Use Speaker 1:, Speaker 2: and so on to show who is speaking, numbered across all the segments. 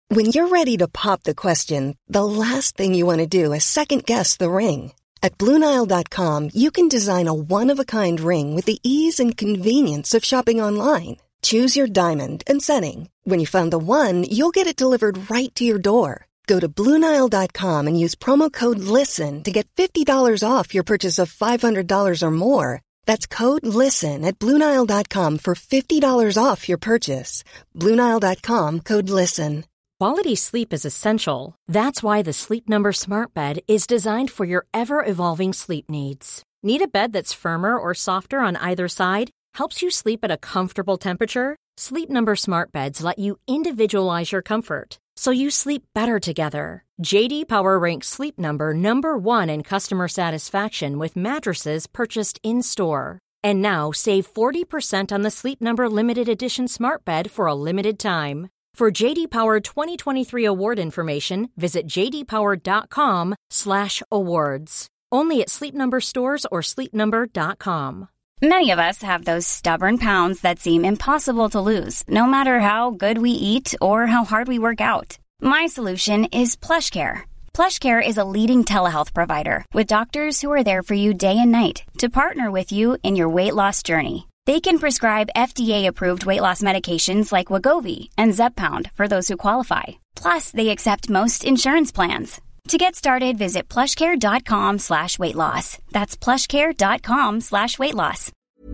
Speaker 1: When you're ready to pop the question, the last thing you want to do is second-guess the ring. At BlueNile.com, you can design a one-of-a-kind ring with the ease and convenience of shopping online. Choose your diamond and setting. When you find the one, you'll get it delivered right to your door. Go to BlueNile.com and use promo code LISTEN to get $50 off your purchase of $500 or more. That's code LISTEN at BlueNile.com for $50 off your purchase. BlueNile.com, code LISTEN.
Speaker 2: Quality sleep is essential. That's why the Sleep Number Smart Bed is designed for your ever-evolving sleep needs. Need a bed that's firmer or softer on either side? Helps you sleep at a comfortable temperature? Sleep Number Smart Beds let you individualize your comfort, so you sleep better together. J.D. Power ranks Sleep Number number one in customer satisfaction with mattresses purchased in-store. And now, save 40% on the Sleep Number Limited Edition Smart Bed for a limited time. For J.D. Power 2023 award information, visit jdpower.com/awards. Only at Sleep Number stores or sleepnumber.com.
Speaker 3: Many of us have those stubborn pounds that seem impossible to lose, no matter how good we eat or how hard we work out. My solution is PlushCare. PlushCare is a leading telehealth provider with doctors who are there for you day and night to partner with you in your weight loss journey. They can prescribe FDA-approved weight loss medications like Wegovy and Zepbound for those who qualify. Plus, they accept most insurance plans. To get started, visit plushcare.com/weightloss. That's plushcare.com/weightloss.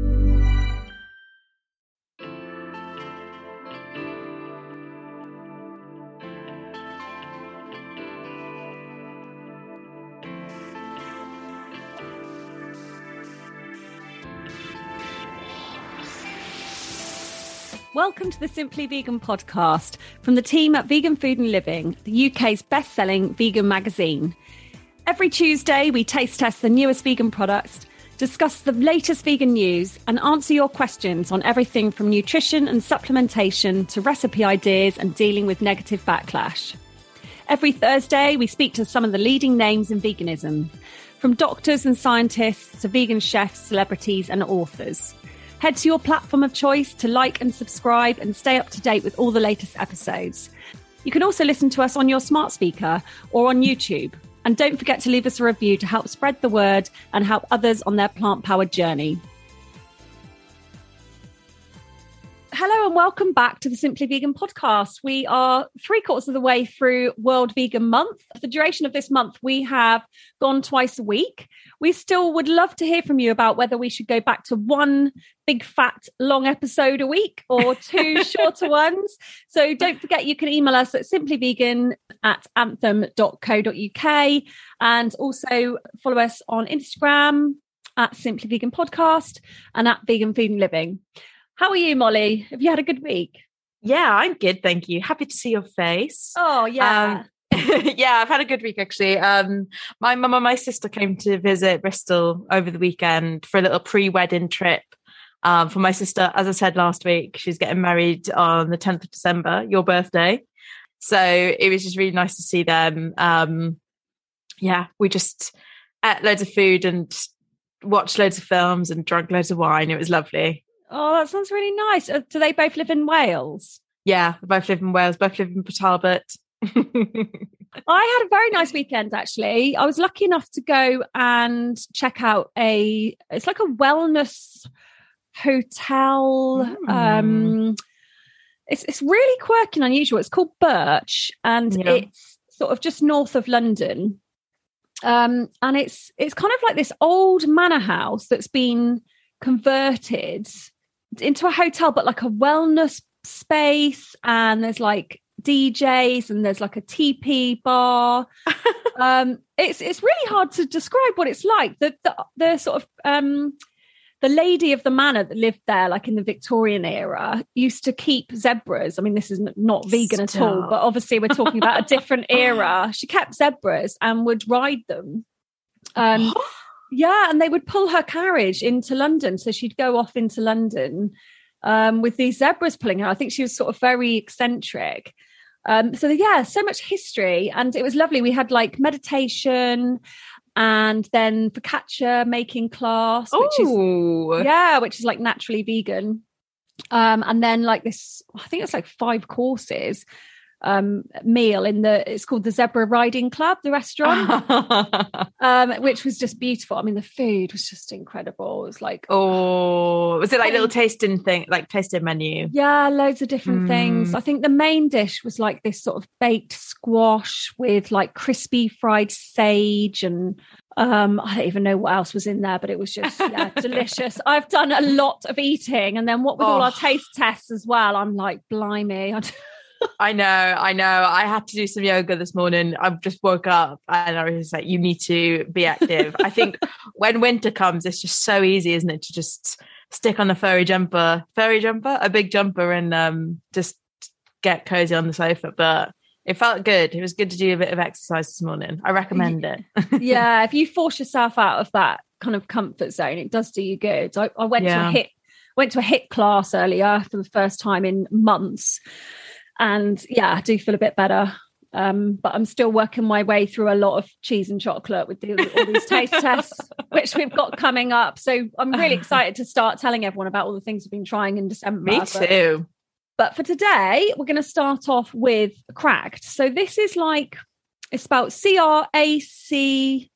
Speaker 4: Welcome to the Simply Vegan podcast from the team at Vegan Food and Living, the UK's best-selling vegan magazine. Every Tuesday, we taste test the newest vegan products, discuss the latest vegan news, and answer your questions on everything from nutrition and supplementation to recipe ideas and dealing with negative backlash. Every Thursday, we speak to some of the leading names in veganism, from doctors and scientists to vegan chefs, celebrities, and authors. Head to your platform of choice to like and subscribe and stay up to date with all the latest episodes. You can also listen to us on your smart speaker or on YouTube. And don't forget to leave us a review to help spread the word and help others on their plant-powered journey. Hello and welcome back to the Simply Vegan podcast. We are 3/4 of the way through World Vegan Month. For the duration of this month, we have gone twice a week. We still would love to hear from you about whether we should go back to one big fat long episode a week or two shorter ones. So don't forget you can email us at simplyvegan@anthem.co.uk and also follow us on Instagram at Simply Vegan Podcast and at Vegan Food and Living. How are you, Molly? Have you had a good week?
Speaker 5: Yeah, I'm good, thank you. Happy to see your face.
Speaker 4: Oh, yeah.
Speaker 5: Yeah, I've had a good week, actually. My mum and my sister came to visit Bristol over the weekend for a little pre-wedding trip. For my sister, as I said last week, she's getting married on the 10th of December, your birthday. So it was just really nice to see them. Yeah, we just ate loads of food and watched loads of films and drank loads of wine. It was lovely.
Speaker 4: Oh, that sounds really nice. Do they both live in Wales?
Speaker 5: Yeah, they both live in Wales, both live in Port Talbot.
Speaker 4: I had a very nice weekend, actually. I was lucky enough to go and check out it's like a wellness hotel. It's really quirky and unusual. It's called Birch and it's sort of just north of London. And it's kind of like this old manor house that's been converted into a hotel, but like a wellness space, and there's like DJs and there's like a teepee bar. It's really hard to describe what it's like. The sort of the lady of the manor that lived there, like in the Victorian era, used to keep zebras. I mean, this is not vegan at all, but obviously we're talking about a different era. She kept zebras and would ride them. Yeah, and they would pull her carriage into London. So she'd go off into London with these zebras pulling her. I think she was sort of very eccentric. So yeah, so much history. And it was lovely. We had like meditation and then focaccia making class, which is like naturally vegan. And then like this, I think it's like 5 courses. meal it's called the Zebra Riding Club, the restaurant, which was just beautiful. I mean, the food was just incredible. It was like,
Speaker 5: was it like little tasting menu?
Speaker 4: Yeah, loads of different things. I think the main dish was like this sort of baked squash with like crispy fried sage, and I don't even know what else was in there, but it was just delicious. I've done a lot of eating, and then what with all our taste tests as well, I'm like, blimey.
Speaker 5: I know. I had to do some yoga this morning. I just woke up and I was like, you need to be active. I think when winter comes, it's just so easy, isn't it, to just stick on a a big jumper, and just get cozy on the sofa. But it felt good. It was good to do a bit of exercise this morning. I recommend it.
Speaker 4: Yeah, if you force yourself out of that kind of comfort zone, it does do you good. I went to a HIIT class earlier for the first time in months. And I do feel a bit better. But I'm still working my way through a lot of cheese and chocolate with all these taste tests, which we've got coming up. So I'm really excited to start telling everyone about all the things we've been trying in December.
Speaker 5: Me too.
Speaker 4: But for today, we're going to start off with Cracked. So this is it's spelled CRACK''D,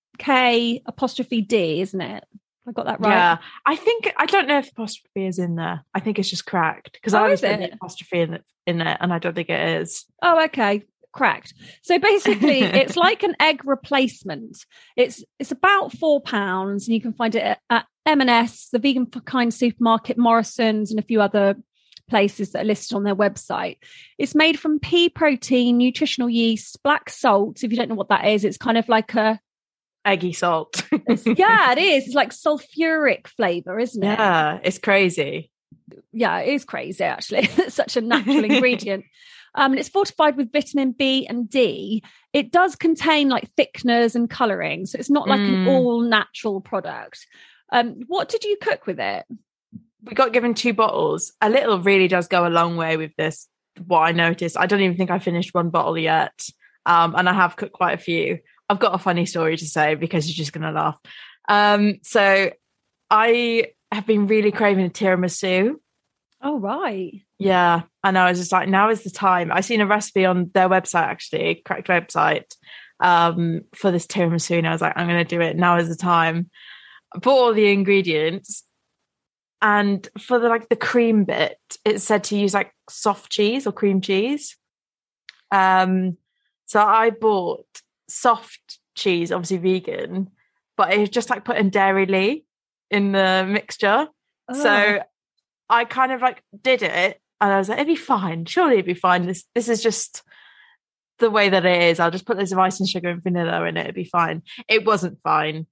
Speaker 4: isn't it? I got that right.
Speaker 5: Yeah, I don't know if apostrophe is in there. I think it's just Cracked, because I was putting the apostrophe in it, and I don't think it is.
Speaker 4: Oh, okay. Cracked. So basically, it's like an egg replacement. It's about £4, and you can find it at M&S, the Vegan for Kind supermarket, Morrison's, and a few other places that are listed on their website. It's made from pea protein, nutritional yeast, black salt. If you don't know what that is, it's kind of like a
Speaker 5: eggy salt.
Speaker 4: Yeah, it is. It's like sulfuric flavour, isn't it?
Speaker 5: Yeah, it's crazy.
Speaker 4: Yeah, it is crazy, actually. It's such a natural ingredient. And it's fortified with vitamin B and D. It does contain like thickeners and colouring, so it's not like an all natural product. What did you cook with it?
Speaker 5: We got given 2 bottles. A little really does go a long way with this. What I noticed, I don't even think I finished 1 bottle yet, and I have cooked quite a few. I've got a funny story to say because you're just going to laugh. So I have been really craving a tiramisu.
Speaker 4: Oh, right.
Speaker 5: Yeah. And I was just like, now is the time. I seen a recipe on their website, actually, Cracked website, for this tiramisu. And I was like, I'm going to do it. Now is the time. I bought all the ingredients. And for the cream bit, it said to use like soft cheese or cream cheese. So I bought soft cheese, obviously vegan, but it was just like putting Dairy in the mixture. Oh. So I kind of did it, and I was like, it'd be fine. Surely it'd be fine. This is just the way that it is. I'll just put loads of ice and sugar and vanilla in it. It'd be fine. It wasn't fine.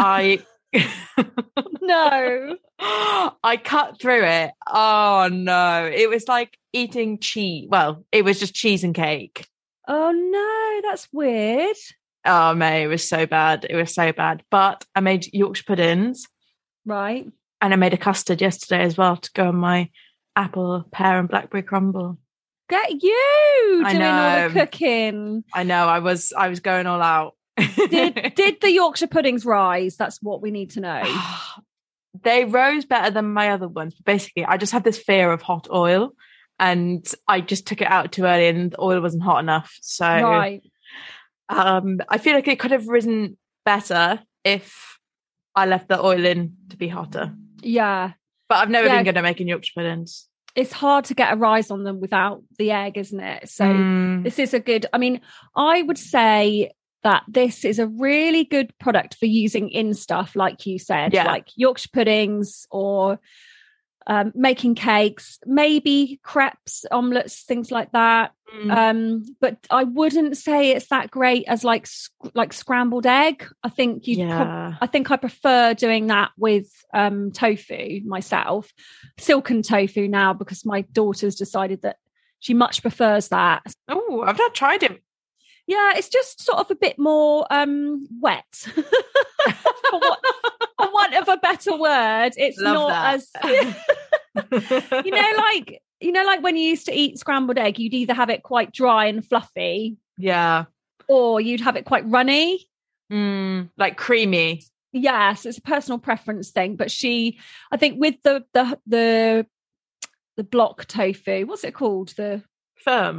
Speaker 4: No.
Speaker 5: I cut through it. Oh no. It was like eating cheese. Well, it was just cheese and cake.
Speaker 4: Oh no, that's weird.
Speaker 5: Oh May, it was so bad. It was so bad. But I made Yorkshire puddings.
Speaker 4: Right.
Speaker 5: And I made a custard yesterday as well to go on my apple, pear and blackberry crumble.
Speaker 4: Get you doing all the cooking.
Speaker 5: I know, I was going all out.
Speaker 4: Did the Yorkshire puddings rise? That's what we need to know.
Speaker 5: They rose better than my other ones. But basically, I just had this fear of hot oil, and I just took it out too early, and the oil wasn't hot enough. So
Speaker 4: right.
Speaker 5: I feel like it could have risen better if I left the oil in to be hotter.
Speaker 4: Yeah.
Speaker 5: But I've never been good at making Yorkshire puddings.
Speaker 4: It's hard to get a rise on them without the egg, isn't it? So this is I would say that this is a really good product for using in stuff, like you said, like Yorkshire puddings or making cakes, maybe crepes, omelettes, things like that. But I wouldn't say it's that great as like scrambled egg. I think I prefer doing that with tofu myself, silken tofu now, because my daughter's decided that she much prefers that.
Speaker 5: Oh, I've not tried it.
Speaker 4: Yeah, it's just sort of a bit more wet. for want of a better word. It's
Speaker 5: Love
Speaker 4: not
Speaker 5: that.
Speaker 4: as like when you used to eat scrambled egg, you'd either have it quite dry and fluffy.
Speaker 5: Yeah.
Speaker 4: Or you'd have it quite runny.
Speaker 5: Like creamy.
Speaker 4: Yes, it's a personal preference thing. But I think with the block tofu, what's it called? The
Speaker 5: firm.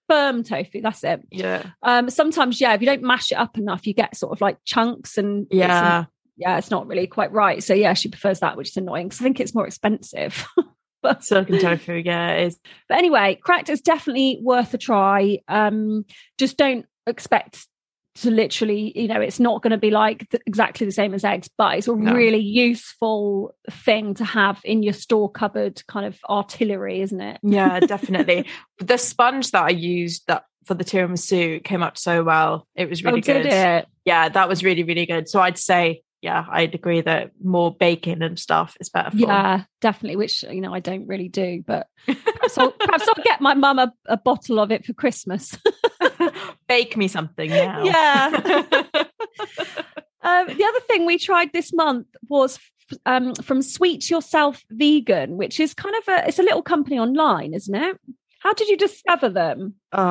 Speaker 4: firm tofu, that's it.
Speaker 5: Yeah.
Speaker 4: Sometimes, if you don't mash it up enough, you get sort of like chunks and it's not really quite right. So she prefers that, which is annoying because I think it's more expensive.
Speaker 5: Silken tofu, it is.
Speaker 4: But anyway, Cracked is definitely worth a try. Just don't expect to literally, it's not going to be like exactly the same as eggs, but it's a really useful thing to have in your store cupboard kind of artillery, isn't it?
Speaker 5: Yeah, definitely. The sponge that I used for the tiramisu came out so well. It was really good.
Speaker 4: Did it?
Speaker 5: Yeah, that was really, really good. So I'd say, I'd agree that more baking and stuff is better for.
Speaker 4: Yeah, definitely, which, I don't really do, but perhaps I'll get my mum a bottle of it for Christmas.
Speaker 5: Bake me something now.
Speaker 4: Yeah. The other thing we tried this month was from Sweet Yourself Vegan, which is kind of it's a little company online, isn't it? How did you discover them?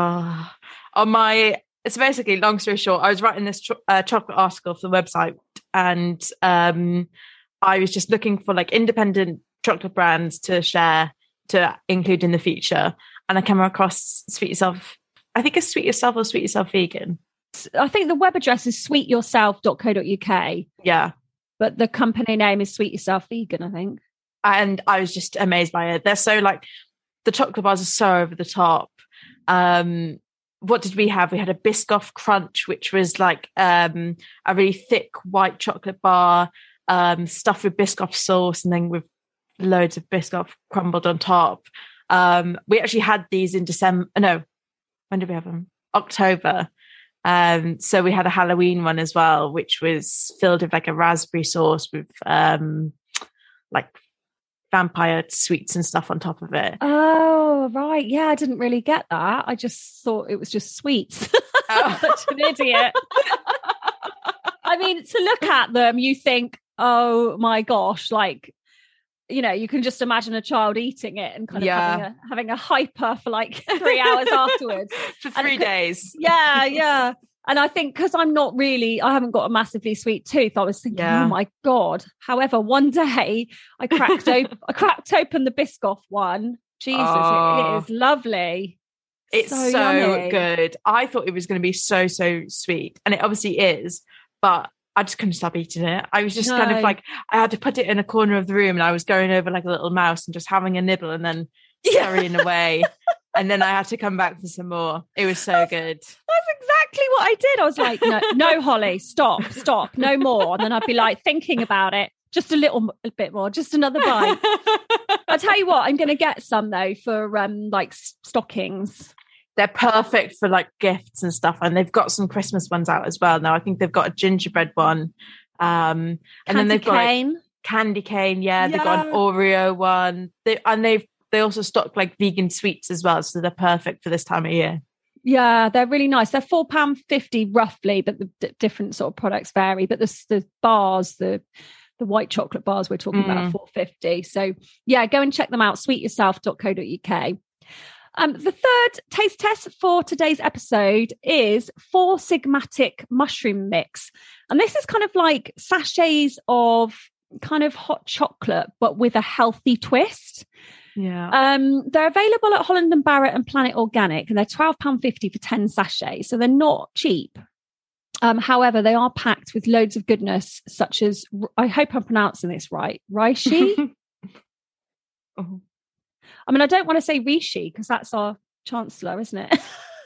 Speaker 5: It's basically, long story short, I was writing this chocolate article for the website, and I was just looking for like independent chocolate brands to share, to include in the feature. And I came across Sweet Yourself. I think it's Sweet Yourself or Sweet Yourself Vegan.
Speaker 4: I think the web address is sweetyourself.co.uk.
Speaker 5: Yeah.
Speaker 4: But the company name is Sweet Yourself Vegan, I think.
Speaker 5: And I was just amazed by it. They're so like, the chocolate bars are so over the top. What did we have? We had a Biscoff Crunch, which was like a really thick white chocolate bar, stuffed with Biscoff sauce, and then with loads of Biscoff crumbled on top. We actually had these in December. No, when did we have them? October. So we had a Halloween one as well, which was filled with like a raspberry sauce with like vampire sweets and stuff on top of it.
Speaker 4: Oh, right. Yeah, I didn't really get that. I just thought it was just sweets. I'm such an idiot. I mean, to look at them, you think, oh my gosh, like, you can just imagine a child eating it and kind of having a hyper for like 3 hours afterwards.
Speaker 5: For 3 days.
Speaker 4: Yeah. And I think because I haven't got a massively sweet tooth, I was thinking, oh my God. However, one day I cracked open the Biscoff one. Jesus, it is lovely.
Speaker 5: It's so good. I thought it was going to be so, so sweet. And it obviously is, but I just couldn't stop eating it. I was just kind of like, I had to put it in a corner of the room, and I was going over like a little mouse and just having a nibble and then scurrying away. And then I had to come back for some more. It was so good.
Speaker 4: That's exactly what I did. I was like, no, Holly, stop, no more. And then I'd be like thinking about it, just a bit more, just another bite. I'll tell you what, I'm going to get some though for like stockings.
Speaker 5: They're perfect for like gifts and stuff. And they've got some Christmas ones out as well now. I think they've got a gingerbread one. And then they've got like, candy cane. Yeah, they've got an Oreo one. They also stock like vegan sweets as well. So they're perfect for this time of year.
Speaker 4: Yeah, they're really nice. They're £4.50 roughly, but the different sort of products vary. But the bars, the white chocolate bars we're talking about are £4.50. So yeah, go and check them out, sweetyourself.co.uk. The third taste test for today's episode is 4 Sigmatic mushroom mix. And this is kind of like sachets of kind of hot chocolate, but with a healthy twist.
Speaker 5: Yeah.
Speaker 4: They're available at Holland & Barrett and Planet Organic, and they're £12.50 for 10 sachets. So they're not cheap. However, they are packed with loads of goodness, such as, I hope I'm pronouncing this right, reishi.
Speaker 5: Oh.
Speaker 4: I mean, I don't want to say Rishi because that's our chancellor, isn't it?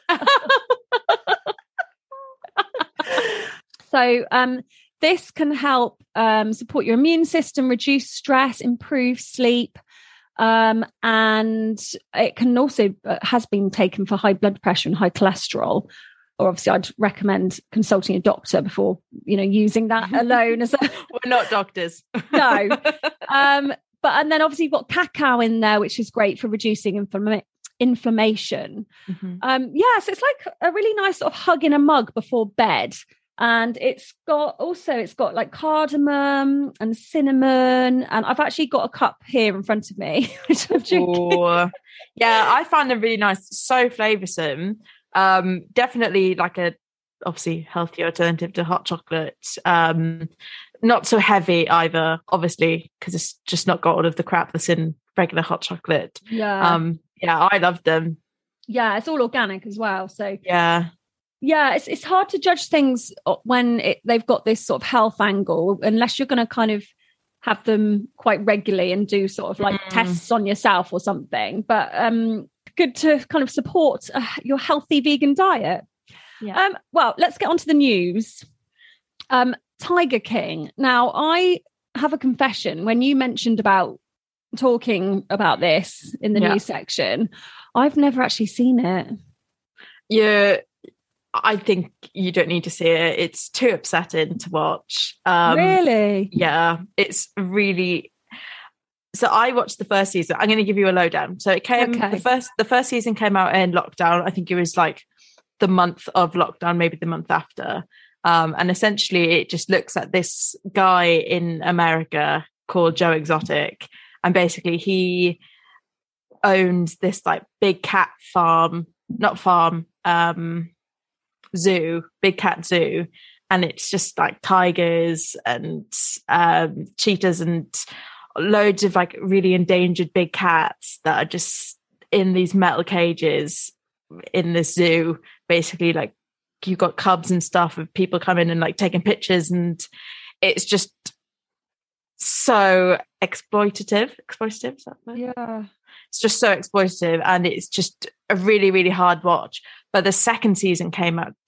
Speaker 4: So this can help support your immune system, reduce stress, improve sleep. And it can also has been taken for high blood pressure and high cholesterol. Or obviously, I'd recommend consulting a doctor before, using that alone.
Speaker 5: We're not doctors.
Speaker 4: No. And then obviously you've got cacao in there, which is great for reducing inflammation.
Speaker 5: Mm-hmm.
Speaker 4: So it's like a really nice sort of hug in a mug before bed. And it's got like cardamom and cinnamon. And I've actually got a cup here in front of me, which I'm drinking.
Speaker 5: Yeah, I found them really nice. So flavoursome. Definitely like a obviously healthy alternative to hot chocolate. Not so heavy either, obviously, because it's just not got all of the crap that's in regular hot chocolate.
Speaker 4: Yeah.
Speaker 5: I love them.
Speaker 4: Yeah, it's all organic as well. So
Speaker 5: Yeah.
Speaker 4: yeah, it's hard to judge things when they've got this sort of health angle, unless you're going to kind of have them quite regularly and do sort of like tests on yourself or something. But good to kind of support your healthy vegan diet.
Speaker 5: Yeah.
Speaker 4: Well, let's get on to the news. Tiger King. Now, I have a confession. When you mentioned about talking about this in the news section, I've never actually seen it.
Speaker 5: Yeah, I think you don't need to see it. It's too upsetting to watch.
Speaker 4: Really?
Speaker 5: Yeah, it's really. So I watched the first season. I'm going to give you a lowdown. So it came the first season came out in lockdown. I think it was like the month of lockdown, maybe the month after. And essentially, it just looks at this guy in America called Joe Exotic, and basically he owns this like big cat zoo, big cat zoo, and it's just like tigers and cheetahs and loads of like really endangered big cats that are just in these metal cages in this zoo. Basically, like you've got cubs and stuff of people coming and like taking pictures, and it's just so exploitative. Is that the word? Yeah. It's just so exploitative, and it's just a really, really hard watch. But the second season came out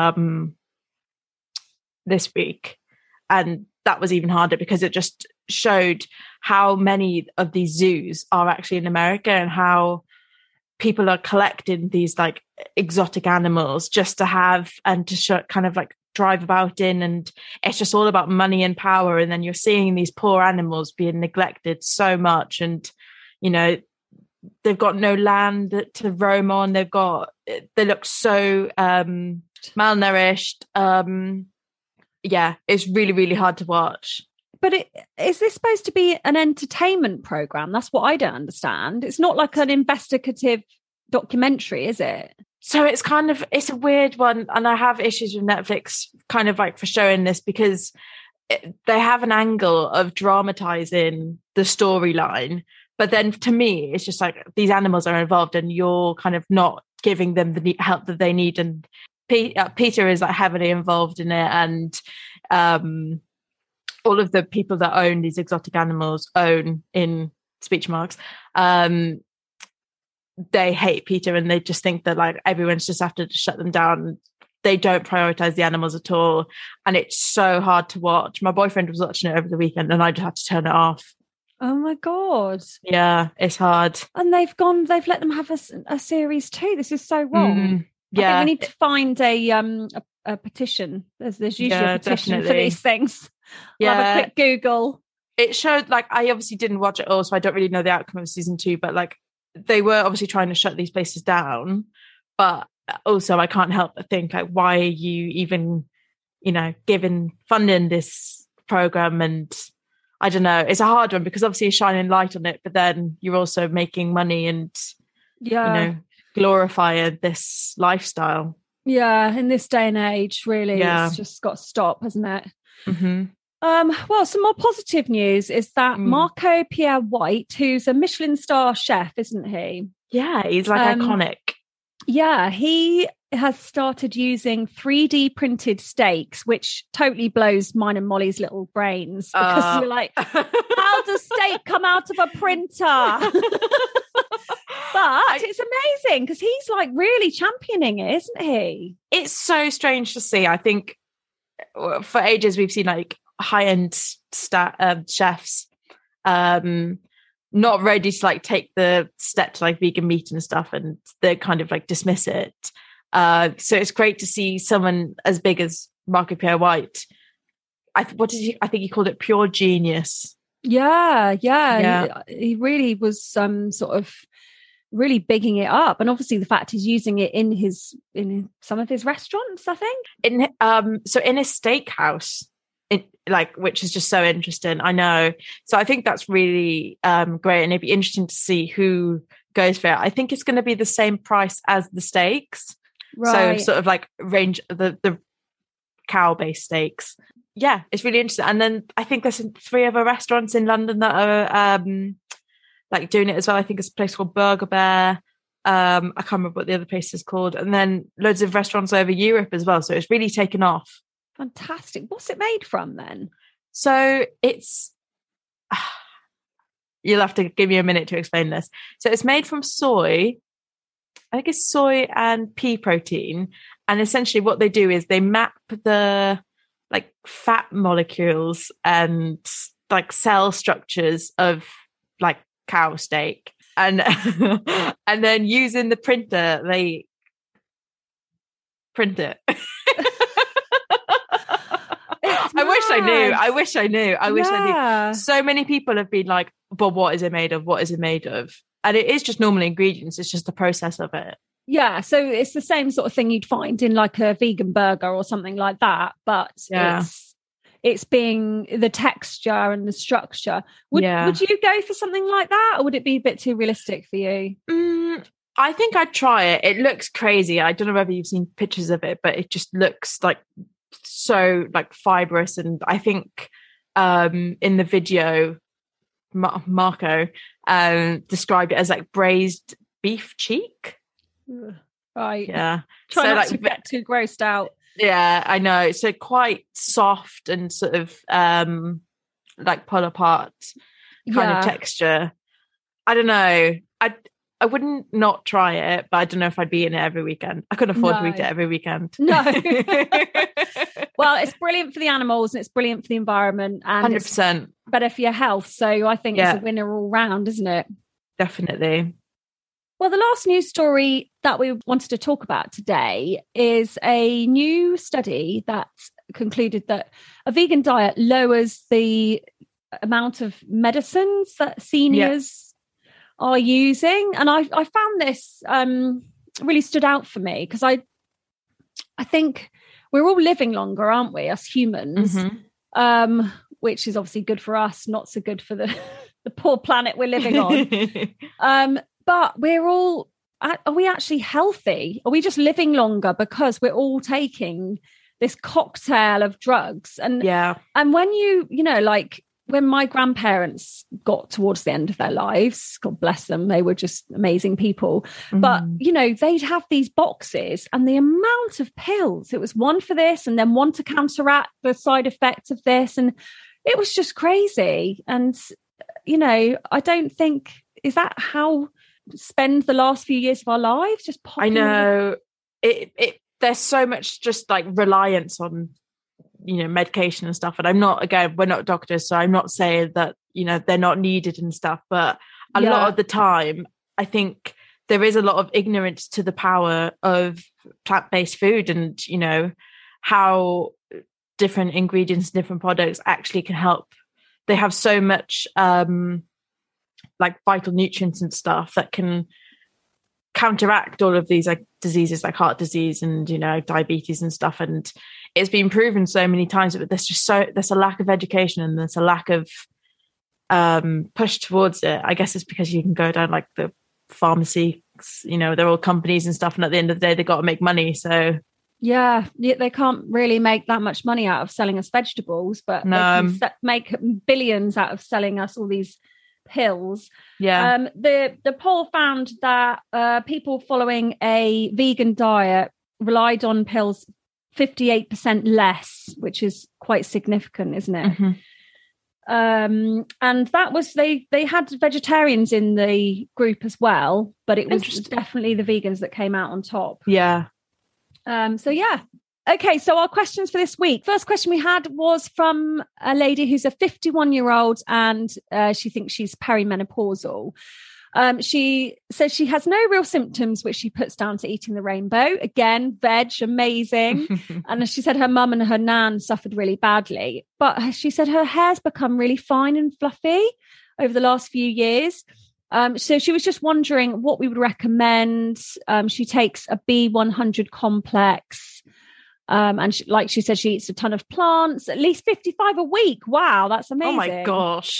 Speaker 5: this week, and that was even harder because it just showed how many of these zoos are actually in America and how people are collecting these like exotic animals just to have and to kind of like drive about in, and it's just all about money and power. And then you're seeing these poor animals being neglected so much, and you know, they've got no land to roam on. They look so malnourished. Yeah, it's really, really hard to watch.
Speaker 4: But is this supposed to be an entertainment program? That's what I don't understand. It's not like an investigative documentary, is it?
Speaker 5: So it's a weird one. And I have issues with Netflix kind of like for showing this, because they have an angle of dramatizing the storyline. But then to me, it's just like these animals are involved and you're kind of not giving them the help that they need. And Peter is like heavily involved in it. And all of the people that own these exotic animals in speech marks, they hate Peter, and they just think that like everyone's just have to shut them down. They don't prioritize the animals at all. And it's so hard to watch. My boyfriend was watching it over the weekend and I just had to turn it off.
Speaker 4: Oh my God.
Speaker 5: Yeah, it's hard.
Speaker 4: And they've let them have a series too. This is so wrong.
Speaker 5: Yeah.
Speaker 4: I think we need to find a petition. There's usually a petition
Speaker 5: definitely
Speaker 4: for these things.
Speaker 5: Yeah.
Speaker 4: I'll have a quick Google.
Speaker 5: It showed, like, I obviously didn't watch it all, so I don't really know the outcome of season 2, but like they were obviously trying to shut these places down. But also I can't help but think, like, why are you even, funding this program? And I don't know, it's a hard one because obviously you're shining light on it, but then you're also making money and, glorifying this lifestyle.
Speaker 4: Yeah, in this day and age, really, it's just got to stop, hasn't it?
Speaker 5: Mm-hmm.
Speaker 4: Well, some more positive news is that Marco Pierre White, who's a Michelin star chef, isn't he?
Speaker 5: Yeah, he's like iconic.
Speaker 4: Yeah, he has started using 3D printed steaks, which totally blows mine and Molly's little brains, because you're like, how does steak come out of a printer? But it's amazing because he's like really championing it, isn't he?
Speaker 5: It's so strange to see. I think for ages we've seen like high-end chefs not ready to like take the step to like vegan meat and stuff, and they kind of like dismiss it. So it's great to see someone as big as Marco Pierre White. I think he called it pure genius.
Speaker 4: Yeah. He really was sort of really bigging it up, and obviously the fact he's using it in some of his restaurants, I think. In
Speaker 5: a steakhouse, which is just so interesting. I know. So I think that's really great, and it'd be interesting to see who goes for it. I think it's going to be the same price as the steaks. Right. So sort of like range the cow-based steaks. Yeah, it's really interesting. And then I think there's 3 other restaurants in London that are like doing it as well. I think it's a place called Burger Bear. I can't remember what the other place is called. And then loads of restaurants over Europe as well. So it's really taken off.
Speaker 4: Fantastic. What's it made from then?
Speaker 5: So it's, you'll have to give me a minute to explain this. So it's made from soy. I think it's soy and pea protein. And essentially what they do is they map the like fat molecules and like cell structures of like cow steak. And and then using the printer, they print it. I wish I knew. So many people have been like, but what is it made of? What is it made of? And it is just normal ingredients. It's just the process of it.
Speaker 4: Yeah. So it's the same sort of thing you'd find in like a vegan burger or something like that. But it's being the texture and the structure. Would you go for something like that? Or would it be a bit too realistic for you?
Speaker 5: I think I'd try it. It looks crazy. I don't know whether you've seen pictures of it, but it just looks like so like fibrous. And I think in the video, Marco described it as like braised beef cheek.
Speaker 4: Right.
Speaker 5: Yeah.
Speaker 4: Try not to get too grossed out.
Speaker 5: Yeah, I know. So quite soft and sort of like pull apart kind of texture. I don't know. I wouldn't not try it, but I don't know if I'd be in it every weekend. I couldn't afford to eat it every weekend.
Speaker 4: No. Well, it's brilliant for the animals and it's brilliant for the environment. And
Speaker 5: 100%.
Speaker 4: It's better for your health. So I think it's a winner all round, isn't it?
Speaker 5: Definitely.
Speaker 4: Well, the last news story that we wanted to talk about today is a new study that concluded that a vegan diet lowers the amount of medicines that seniors are using. And I found this really stood out for me because I think we're all living longer, aren't we, us humans, which is obviously good for us, not so good for the poor planet we're living on. But are we actually healthy? Are we just living longer because we're all taking this cocktail of drugs? And when you know, like when my grandparents got towards the end of their lives, God bless them, they were just amazing people. But, you know, they'd have these boxes and the amount of pills, it was one for this and then one to counteract the side effects of this. And it was just crazy. And, you know, I don't think, is that how spend the last few years of our lives? Just popping. I
Speaker 5: know there's so much just like reliance on, you know, medication and stuff. And we're not doctors, so I'm not saying that, you know, they're not needed and stuff, but a lot of the time I think there is a lot of ignorance to the power of plant-based food and, you know, how different ingredients, different products actually can help. They have so much like vital nutrients and stuff that can counteract all of these like diseases like heart disease and, you know, diabetes and stuff. And it's been proven so many times, but there's a lack of education and there's a lack of push towards it. I guess it's because you can go down like the pharmacy, you know, they're all companies and stuff, and at the end of the day they got to make money. So
Speaker 4: yeah, they can't really make that much money out of selling us vegetables, but they can make billions out of selling us all these pills. The poll found that people following a vegan diet relied on pills 58% less, which is quite significant, isn't it? And that was they had vegetarians in the group as well, but it was definitely the vegans that came out on top. Okay, so our questions for this week. First question we had was from a lady who's a 51-year-old and she thinks she's perimenopausal. She says she has no real symptoms, which she puts down to eating the rainbow. Again, veg, amazing. And she said her mum and her nan suffered really badly. But she said her hair's become really fine and fluffy over the last few years. So she was just wondering what we would recommend. She takes a B100 complex. And she said, she eats a ton of plants, at least 55 a week. Wow, that's amazing.
Speaker 5: Oh my gosh.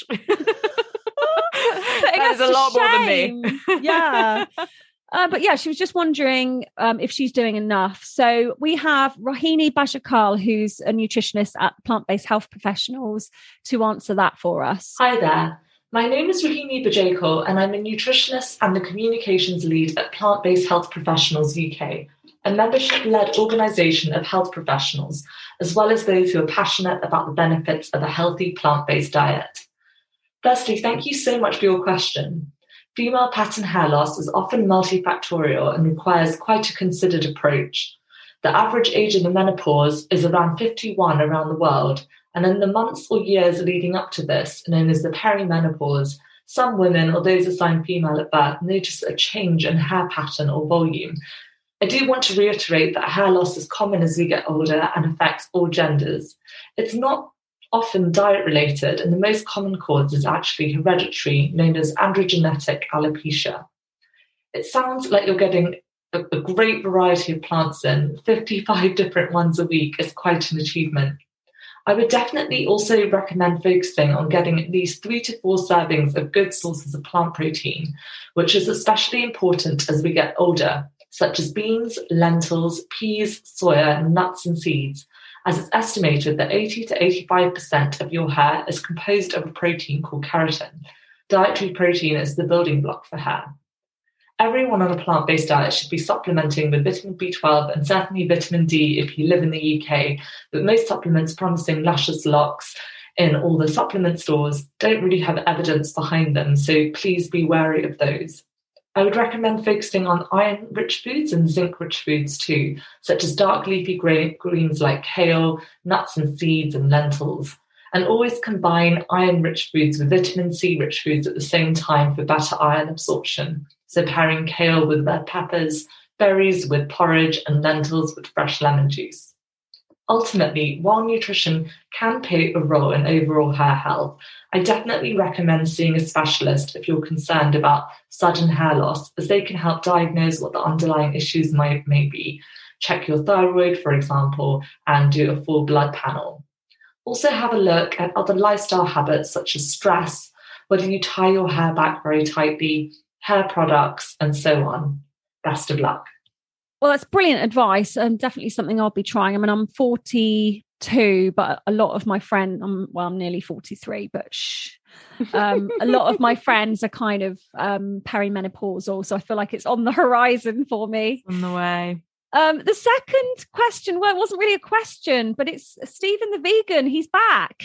Speaker 4: That is a lot more than me. Yeah. But yeah, she was just wondering if she's doing enough. So we have Rohini Bajakal, who's a nutritionist at Plant-Based Health Professionals, to answer that for us.
Speaker 6: Hi there. My name is Rahimi Bajekal, and I'm a nutritionist and the communications lead at Plant-Based Health Professionals UK, a membership-led organisation of health professionals, as well as those who are passionate about the benefits of a healthy plant-based diet. Firstly, thank you so much for your question. Female pattern hair loss is often multifactorial and requires quite a considered approach. The average age of the menopause is around 51 around the world, and in the months or years leading up to this, known as the perimenopause, some women or those assigned female at birth notice a change in hair pattern or volume. I do want to reiterate that hair loss is common as we get older and affects all genders. It's not often diet-related, and the most common cause is actually hereditary, known as androgenetic alopecia. It sounds like you're getting a great variety of plants in. 55 different ones a week is quite an achievement. I would definitely also recommend focusing on getting at least 3 to 4 servings of good sources of plant protein, which is especially important as we get older, such as beans, lentils, peas, soya, nuts and seeds, as it's estimated that 80 to 85% of your hair is composed of a protein called keratin. Dietary protein is the building block for hair. Everyone on a plant-based diet should be supplementing with vitamin B12 and certainly vitamin D if you live in the UK, but most supplements promising luscious locks in all the supplement stores don't really have evidence behind them, so please be wary of those. I would recommend focusing on iron-rich foods and zinc-rich foods too, such as dark leafy greens like kale, nuts and seeds, and lentils. And always combine iron-rich foods with vitamin C-rich foods at the same time for better iron absorption. So pairing kale with red peppers, berries with porridge, and lentils with fresh lemon juice. Ultimately, while nutrition can play a role in overall hair health, I definitely recommend seeing a specialist if you're concerned about sudden hair loss, as they can help diagnose what the underlying issues may be, check your thyroid, for example, and do a full blood panel. Also have a look at other lifestyle habits such as stress, whether you tie your hair back very tightly, hair products, and so on. Best of luck.
Speaker 4: Well, that's brilliant advice, and definitely something I'll be trying. I mean, I'm 42, but a lot of my friends, I'm nearly 43, but a lot of my friends are kind of perimenopausal, so I feel like it's on the horizon for me.
Speaker 5: On the way.
Speaker 4: The second question, well, it wasn't really a question, but it's Stephen the vegan. He's back.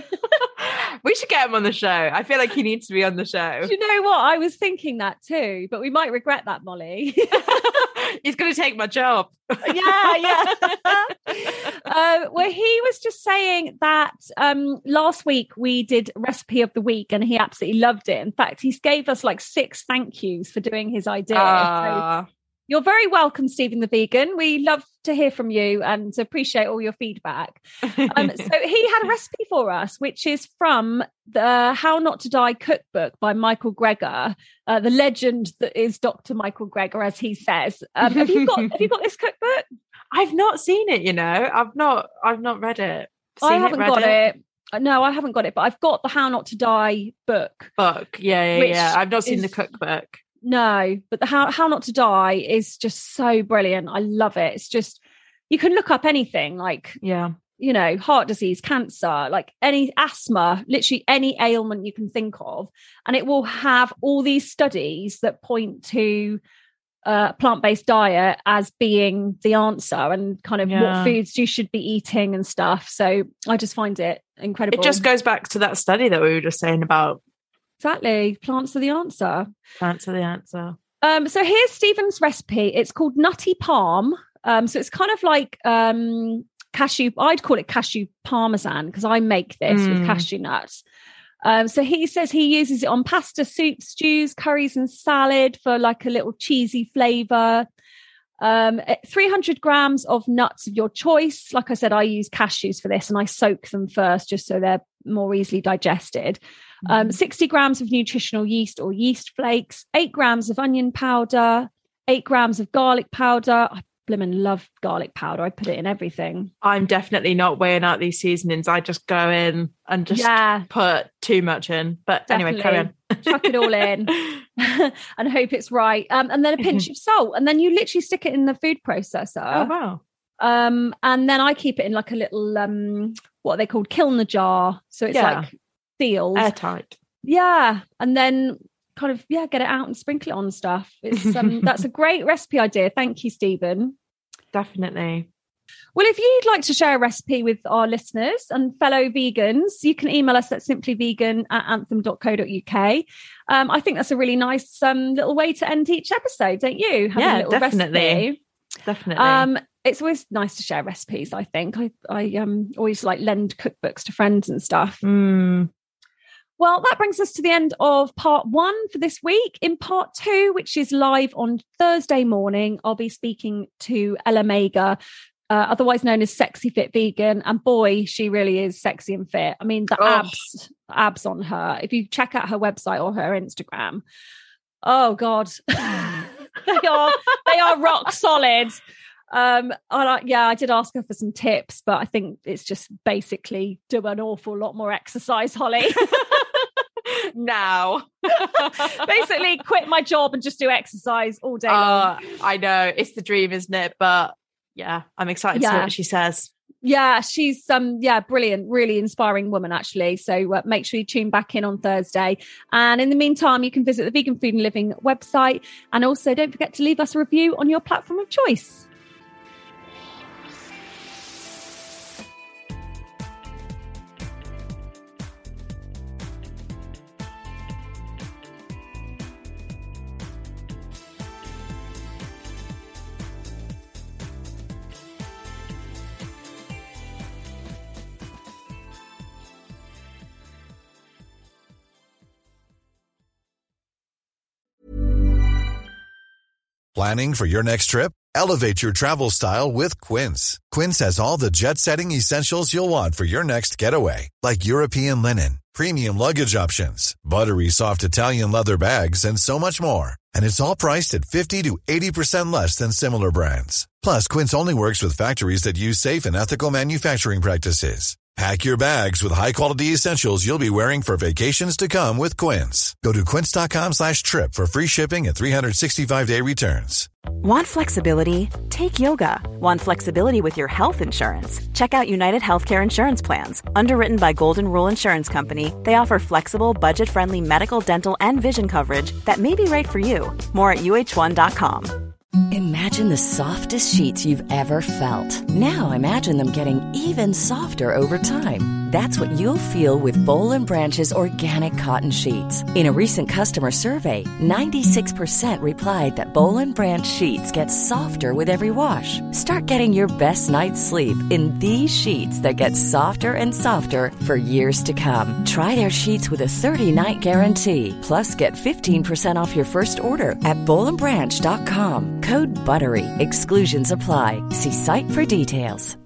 Speaker 5: We should get him on the show. I feel like he needs to be on the show.
Speaker 4: Do you know what? I was thinking that too, but we might regret that, Molly.
Speaker 5: He's going to take my job.
Speaker 4: Yeah. Well, he was just saying that last week we did Recipe of the Week and he absolutely loved it. In fact, he gave us like 6 thank yous for doing his idea. So you're very welcome, Stephen the vegan. We love to hear from you and appreciate all your feedback. So he had a recipe for us, which is from the How Not to Die cookbook by Michael Greger, the legend that is Dr. Michael Greger, as he says. Have you got this cookbook?
Speaker 5: I've not seen it, you know. I've not read it.
Speaker 4: I haven't got it. No, I haven't got it, but I've got the How Not to Die book.
Speaker 5: Yeah. I've not seen the cookbook.
Speaker 4: No, but the How Not to Die is just so brilliant. I love it. It's just, you can look up anything like, you know, heart disease, cancer, like any asthma, literally any ailment you can think of. And it will have all these studies that point to plant-based diet as being the answer and kind of what foods you should be eating and stuff. So I just find it incredible.
Speaker 5: It just goes back to that study that we were just saying about.
Speaker 4: Exactly. Plants are the answer.
Speaker 5: Plants are the answer.
Speaker 4: So here's Stephen's recipe. It's called Nutty Palm. So it's kind of like cashew. I'd call it cashew parmesan because I make this with cashew nuts. So he says he uses it on pasta, soup, stews, curries and salad for like a little cheesy flavour. 300 grams of nuts of your choice. Like I said, I use cashews for this and I soak them first just so they're more easily digested. 60 grams of nutritional yeast or yeast flakes, 8 grams of onion powder, 8 grams of garlic powder. I blimmin' love garlic powder. I put it in everything. I'm
Speaker 5: definitely not weighing out these seasonings. I just go in and just put too much in. But definitely. Anyway, carry on.
Speaker 4: Chuck it all in and hope it's right. And then a pinch of salt. And then you literally stick it in the food processor.
Speaker 5: Oh, wow.
Speaker 4: And then I keep it in like a little, what are they called? Kilner jar. So it's like sealed.
Speaker 5: Airtight.
Speaker 4: Yeah. And then kind of, get it out and sprinkle it on stuff. It's that's a great recipe idea. Thank you, Stephen.
Speaker 5: Definitely.
Speaker 4: Well, if you'd like to share a recipe with our listeners and fellow vegans, you can email us at simplyvegan@anthem.co.uk. I think that's a really nice little way to end each episode, don't you? Having a little
Speaker 5: definitely.
Speaker 4: Recipe.
Speaker 5: Definitely.
Speaker 4: It's always nice to share recipes, I think. I always like lend cookbooks to friends and stuff. Well, that brings us to the end of part 1 for this week. In part 2, which is live on Thursday morning, I'll be speaking to Ella Mager, otherwise known as Sexy Fit Vegan. And boy, she really is sexy and fit. I mean, the abs on her. If you check out her website or her Instagram, oh God, they are rock solid. I did ask her for some tips, but I think it's just basically do an awful lot more exercise, Holly.
Speaker 5: Now.
Speaker 4: Basically quit my job and just do exercise all day long.
Speaker 5: I know, it's the dream, isn't it? But yeah, I'm excited to see what she says.
Speaker 4: Yeah, she's brilliant, really inspiring woman, actually. So make sure you tune back in on Thursday. And in the meantime, you can visit the Vegan Food and Living website. And also don't forget to leave us a review on your platform of choice.
Speaker 7: Planning for your next trip? Elevate your travel style with Quince. Quince has all the jet-setting essentials you'll want for your next getaway, like European linen, premium luggage options, buttery soft Italian leather bags, and so much more. And it's all priced at 50 to 80% less than similar brands. Plus, Quince only works with factories that use safe and ethical manufacturing practices. Pack your bags with high-quality essentials you'll be wearing for vacations to come with Quince. Go to quince.com/trip for free shipping and 365-day returns.
Speaker 8: Want flexibility? Take yoga. Want flexibility with your health insurance? Check out United Healthcare Insurance Plans. Underwritten by Golden Rule Insurance Company, they offer flexible, budget-friendly medical, dental, and vision coverage that may be right for you. More at uh1.com.
Speaker 9: Imagine the softest sheets you've ever felt. Now imagine them getting even softer over time. That's what you'll feel with Boll & Branch's organic cotton sheets. In a recent customer survey, 96% replied that Boll & Branch sheets get softer with every wash. Start getting your best night's sleep in these sheets that get softer and softer for years to come. Try their sheets with a 30-night guarantee. Plus, get 15% off your first order at bollandbranch.com. Code BUTTERY. Exclusions apply. See site for details.